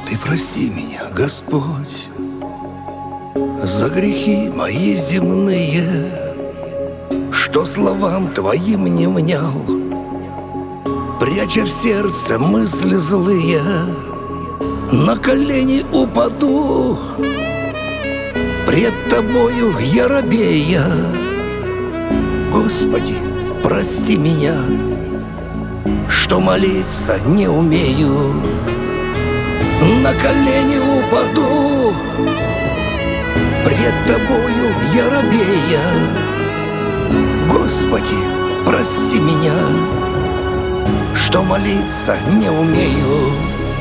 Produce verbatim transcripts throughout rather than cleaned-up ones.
Ты прости меня, Господь, за грехи мои земные, что словам Твоим не внял, пряча в сердце мысли злые. На колени упаду пред Тобою я робея. Господи, прости меня, что молиться не умею. На колени упаду пред Тобою я робея. Господи, прости меня, что молиться не умею.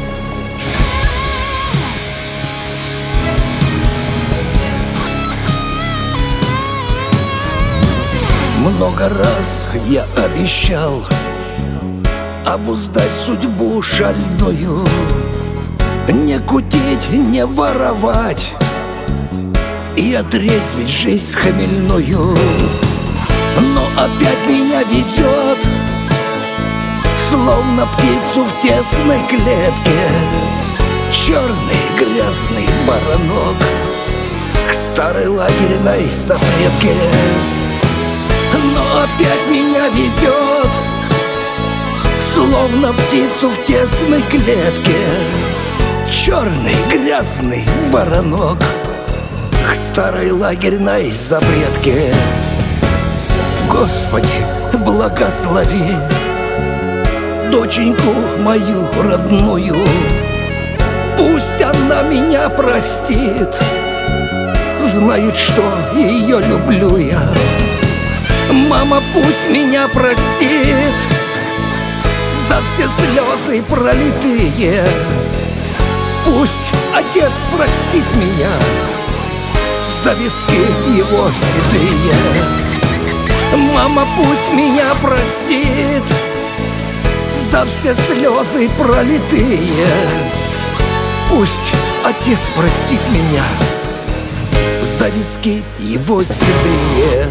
Много раз я обещал обуздать судьбу шальную, не кутить, не воровать и отрезать жизнь хмельную. Но опять меня везет, словно птицу в тесной клетке, черный грязный воронок к старой лагерной запретке. Но опять меня везет, словно птицу в тесной клетке, черный грязный воронок к старой лагерной запретке. Господи, благослови доченьку мою родную, пусть она меня простит, знает, что ее люблю я. Мама пусть меня простит за все слезы пролитые, пусть отец простит меня за виски его седые. Мама пусть меня простит за все слезы пролитые, пусть отец простит меня за виски его седые.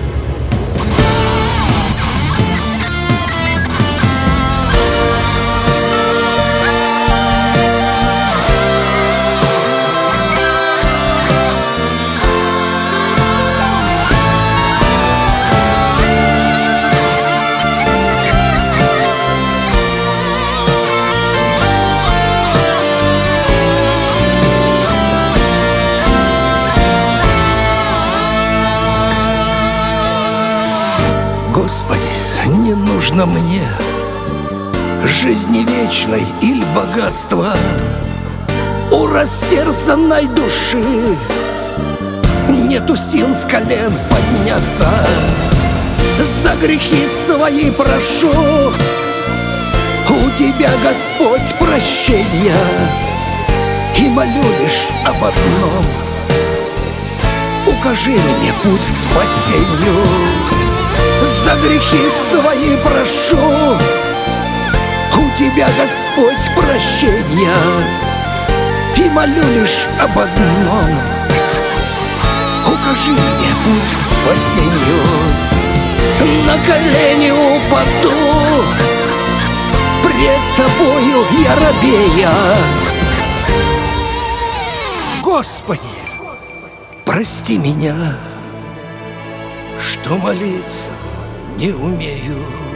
Господи, не нужно мне жизни вечной или богатства, у растерзанной души нету сил с колен подняться. За грехи свои прошу у Тебя, Господь, прощения, и молю лишь об одном: укажи мне путь к спасению. За грехи свои прошу у Тебя, Господь, прощения, и молю лишь об одном: укажи мне путь к спасению. На колени упаду пред Тобою я робея. Господи, прости меня, что молиться не умею.